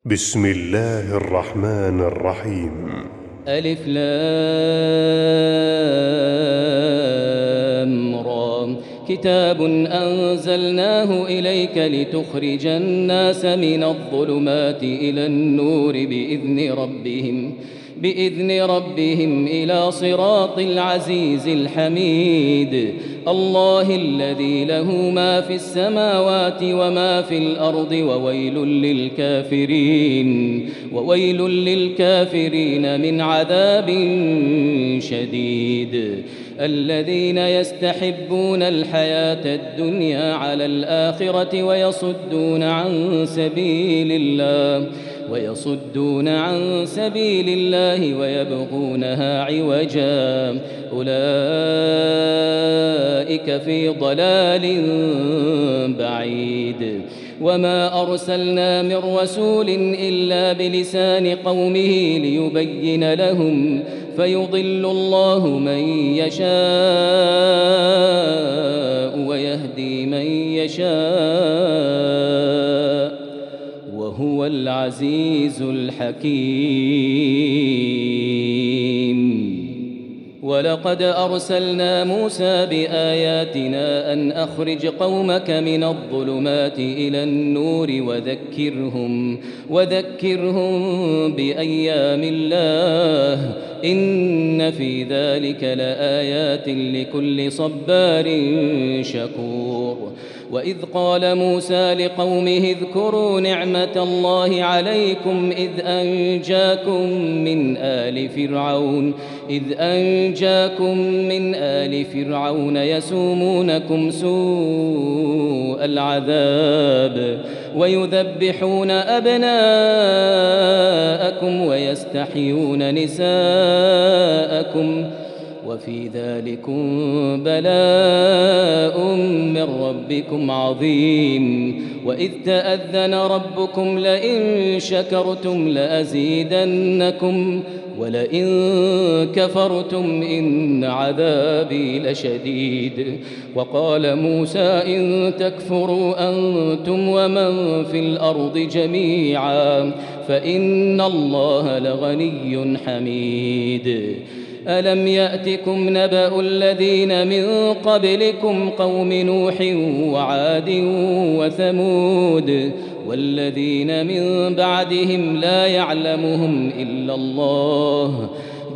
بسم الله الرحمن الرحيم. ألف لام را. كتاب أنزلناه إليك لتخرج الناس من الظلمات إلى النور بإذن ربهم إلى صراط العزيز الحميد. الله الذي له ما في السماوات وما في الأرض وويل للكافرين من عذاب شديد. الذين يستحبون الحياة الدنيا على الآخرة ويصدون عن سبيل الله ويبغونها عوجا. أولئك في ضلال بعيد. وما أرسلنا من رسول إلا بلسان قومه ليبين لهم فيضل الله من يشاء ويهدي من يشاء وهو العزيز الحكيم. ولقد أرسلنا موسى بآياتنا أن أخرج قومك من الظلمات إلى النور وذكرهم بأيام الله إن في ذلك لآيات لكل صبار شكور. وإذ قال موسى لقومه اذكروا نعمة الله عليكم إذ أنجاكم من آل فرعون يسومونكم سوء العذاب ويذبحون أبناءكم ويستحيون نساءكم وفي ذلكم بلاء من ربكم عظيم. وإذ تأذن ربكم لئن شكرتم لأزيدنكم ولئن كفرتم إن عذابي لشديد. وقال موسى إن تكفروا أنتم ومن في الأرض جميعا فإن الله لغني حميد. ألم يأتكم نبأ الذين من قبلكم قوم نوح وعاد وثمود والذين من بعدهم لا يعلمهم إلا الله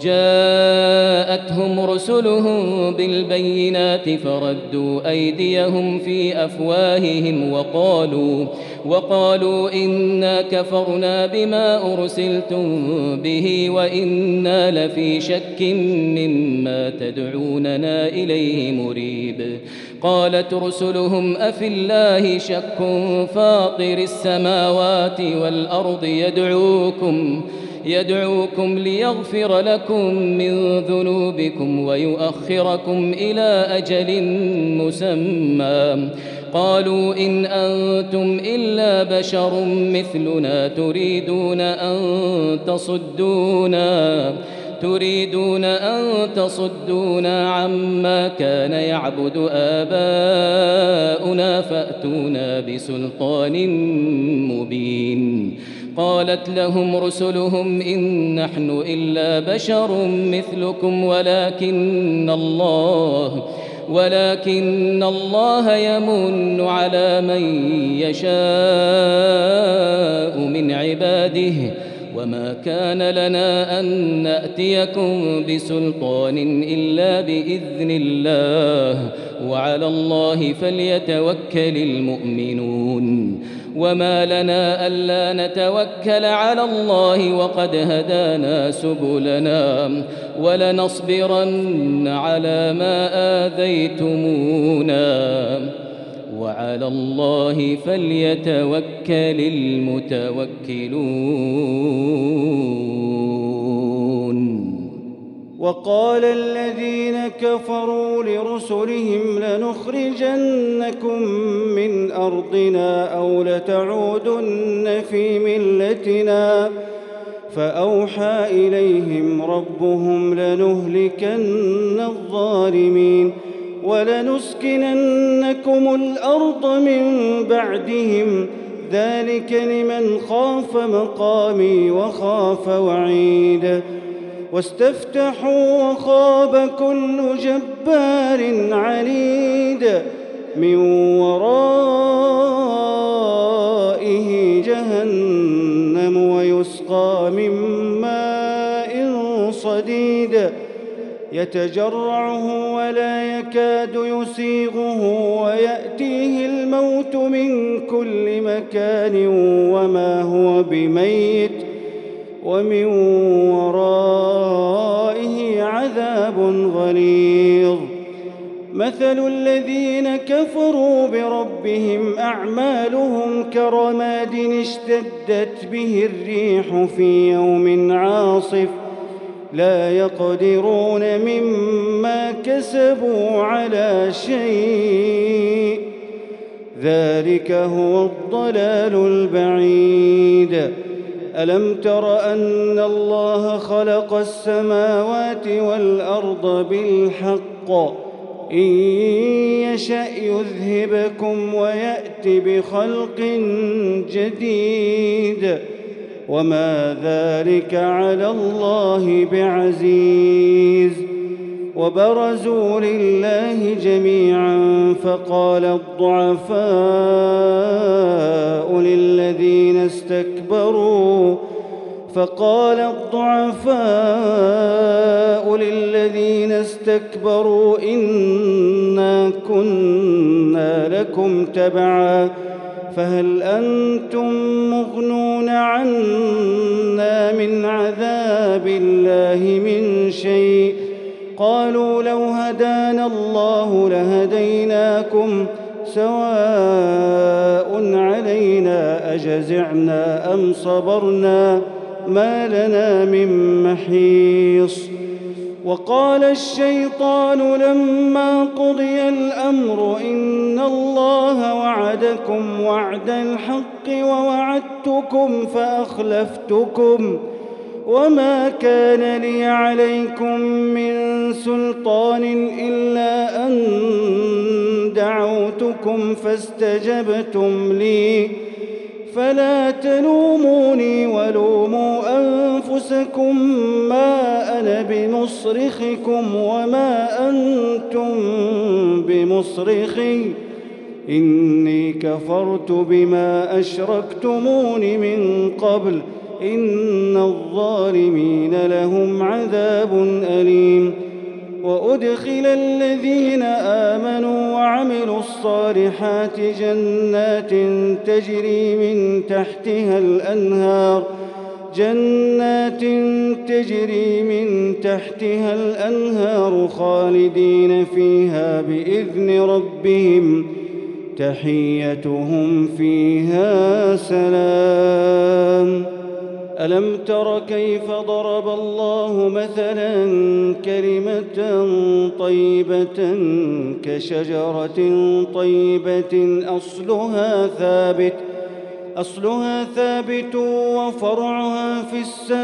جاءتهم رسلهم بالبينات فردوا أيديهم في أفواههم وقالوا إنا كفرنا بما أرسلتم به وإنا لفي شك مما تدعوننا إليه مريب. قالت رسلهم أفي الله شك فاطر السماوات والأرض يدعوكم ليغفر لكم من ذنوبكم ويؤخركم إلى أجل مسمى. قالوا إن أنتم إلا بشر مثلنا تريدون أن تصدونا عما كان يعبد آباؤنا فأتونا بسلطان مبين. قالت لهم رسلهم إن نحن إلا بشر مثلكم ولكن الله يمن على من يشاء من عباده وما كان لنا أن نأتيكم بسلطان إلا بإذن الله وعلى الله فليتوكل المؤمنون. وما لنا ألا نتوكل على الله وقد هدانا سبلنا ولنصبرن على ما آذيتمونا وعلى الله فليتوكل المتوكلون. وقال الذين كفروا لرسلهم لنخرجنكم من أرضنا أو لتعودن في ملتنا فأوحى إليهم ربهم لنهلكن الظالمين ولنسكننكم الأرض من بعدهم ذلك لمن خاف مقامي وخاف وعيد واستفتحوا وخاب كل جبار عنيد من ورائه جهنم ويسقى من ماء صديد يتجرعه ولا يكاد يسيغه ويأتيه الموت من كل مكان وما هو بميت ومن ورائه عذاب غليظ مثل الذين كفروا بربهم أعمالهم كرماد اشتدت به الريح في يوم عاصف لا يقدرون مما كسبوا على شيء ذلك هو الضلال البعيد ألم تر أن الله خلق السماوات والأرض بالحق إن يشأ يذهبكم ويأت بخلق جديد وما ذلك على الله بعزيز وبرزوا لله جميعا فقال الضعفاء للذين استكبروا إنا كنا لكم تبعا فهل أنتم مغنون عنا من عذاب الله من شيء قالوا لو هدانا الله لهديناكم سواء علينا أجزعنا أم صبرنا ما لنا من محيص وقال الشيطان لما قضي الأمر إن الله وعدكم وعد الحق ووعدتكم فأخلفتكم وما كان لي عليكم من سلطان إلا أن دعوتكم فاستجبتم لي فلا تلوموني ولوموا أنفسكم ما أنا بمصرخكم وما أنتم بمصرخي إني كفرت بما أشركتمون من قبل إن الظالمين لهم عذاب أليم وأدخل الذين آمنوا وعملوا الصالحات جنات تجري من تحتها الأنهار خالدين فيها بإذن ربهم تحيتهم فيها سلام ألم تر كيف ضرب الله مثلا كلمة طيبة كشجرة طيبة أصلها ثابت وفرعها في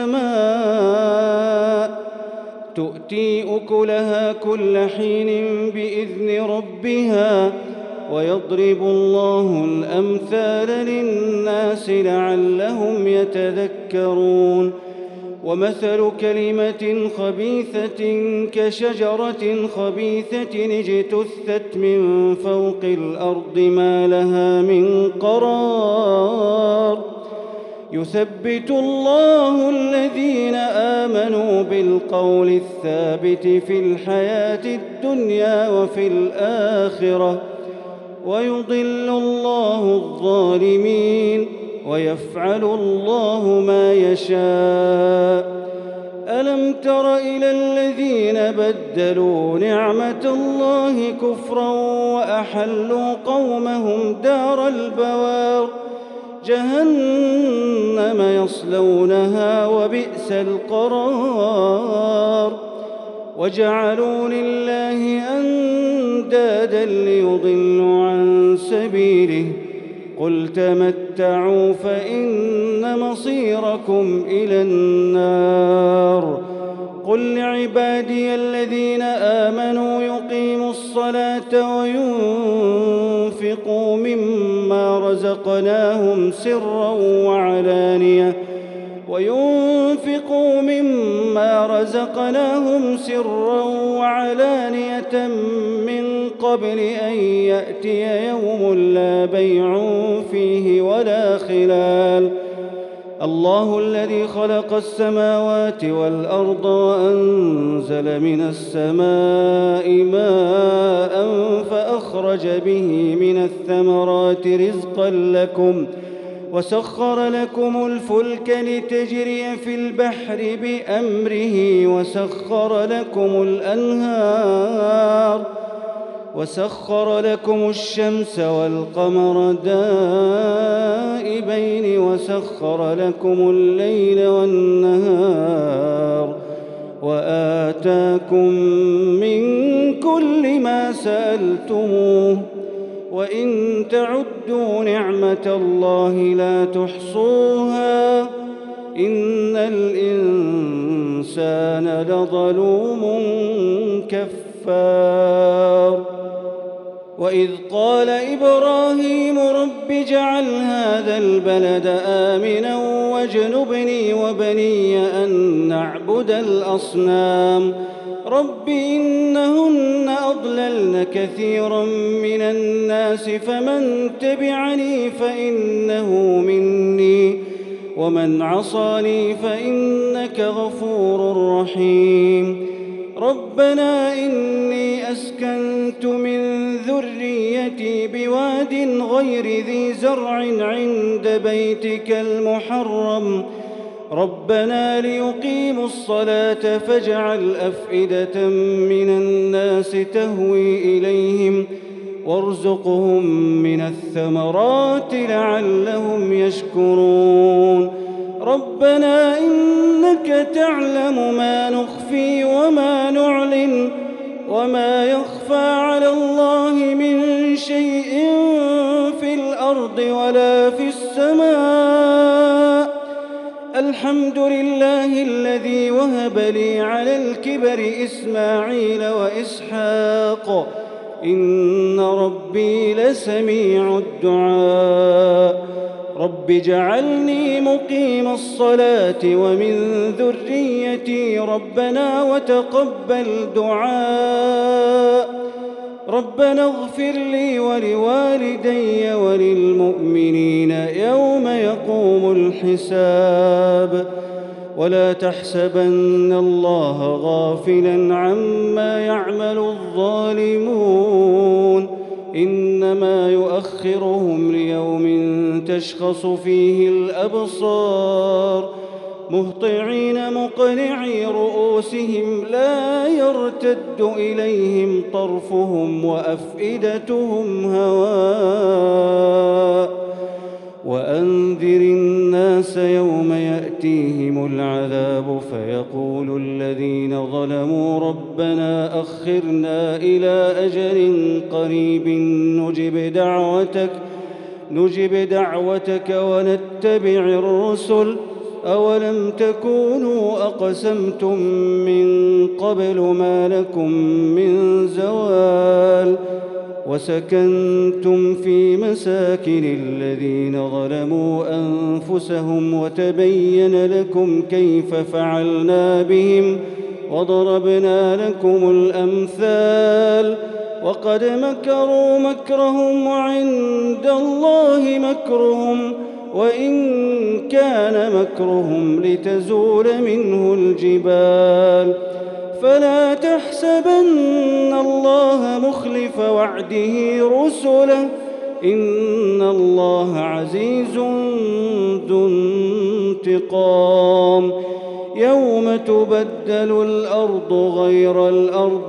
السماء تؤتي أكلها كل حين بإذن ربها ويضرب الله الأمثال للناس لعلهم يتذكرون ومثل كلمة خبيثة كشجرة خبيثة اجتثت من فوق الأرض ما لها من قرار يثبت الله الذين آمنوا بالقول الثابت في الحياة الدنيا وفي الآخرة ويضل الله الظالمين ويفعل الله ما يشاء ألم تر إلى الذين بدلوا نعمة الله كفرا وأحلوا قومهم دار البوار جهنم يصلونها وبئس القرار وجعلوا لله أندادا ليضلوا عن سبيله قل تمتعوا فإن مصيركم إلى النار قل لعبادي الذين آمنوا يقيموا الصلاة وينفقوا مما مما رزقناهم سرا وعلانية من قبل أن يأتي يوم لا بيع فيه ولا خلال. الله الذي خلق السماوات والأرض وأنزل من السماء ماء فأخرج به من الثمرات رزقا لكم وسخر لكم الفلك لتجري في البحر بأمره وسخر لكم الشمس والقمر دائبين وسخر لكم الليل والنهار وآتاكم من كل ما سألتموه وإن تعدوا نعمة الله لا تحصوها إن الإنسان لظلوم كفار. وإذ قال إبراهيم رب اجعل هذا البلد آمنا واجنبني وبني أن نعبد الأصنام رب إنهن أضللن كثيرا من الناس فمن تبعني فإنه مني ومن عصاني فإنك غفور رحيم. ربنا إني أسكنت من ذريتي بواد غير ذي زرع عند بيتك المحرم ربنا ليقيموا الصلاة فاجعل أفئدة من الناس تهوي إليهم وارزقهم من الثمرات لعلهم يشكرون. ربنا إنك تعلم ما نخفي وما نعلن وما يخفى على الله من شيء في الأرض ولا في السماء. الحمد لله الذي وهب لي على الكبر إسماعيل وإسحاق إن ربي لسميع الدعاء. رب اجعلني مقيم الصلاة ومن ذريتي ربنا وتقبل دعاء. ربنا اغفر لي ولوالدي وللمؤمنين يوم يقوم الحساب. ولا تحسبن الله غافلا عما يعمل الظالمون إنما يؤخرهم ليوم تشخص فيه الأبصار مهطعين مقنعي رؤوسهم لا يرتد إليهم طرفهم وأفئدتهم هواء. وأنذر الناس يوم يأتيهم العذاب فيقول الذين ظلموا ربنا أخرنا إلى أجل قريب نجب دعوتك ونتبع الرسل أولم تكونوا أقسمتم من قبل ما لكم من زوال وسكنتم في مساكن الذين ظلموا أنفسهم وتبين لكم كيف فعلنا بهم وضربنا لكم الأمثال. وقد مكروا مكرهم وعند الله مكرهم وإن كان مكرهم لتزول منه الجبال. فلا تحسبن الله مخلف وعده رسله إن الله عزيز ذو انتقام. يوم تبدل الأرض غير الأرض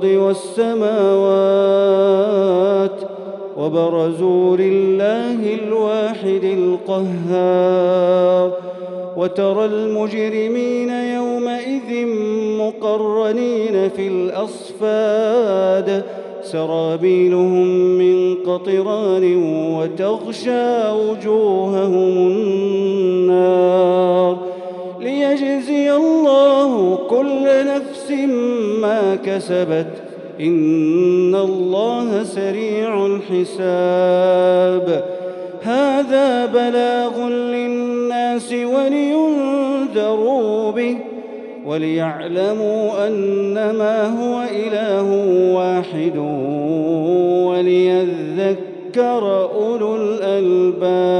والسماوات وبرزوا لله الواحد القهار. وترى المجرمين يومئذ مقرنين في الأصفاد سرابيلهم من قطران وتغشى وجوههم النار ليجزي الله كل نفس ما كسبت إن الله سريع الحساب. هذا بلاغ للناس ولينذروا به وليعلموا أنما هو إله واحد وليذكر أولو الألباب.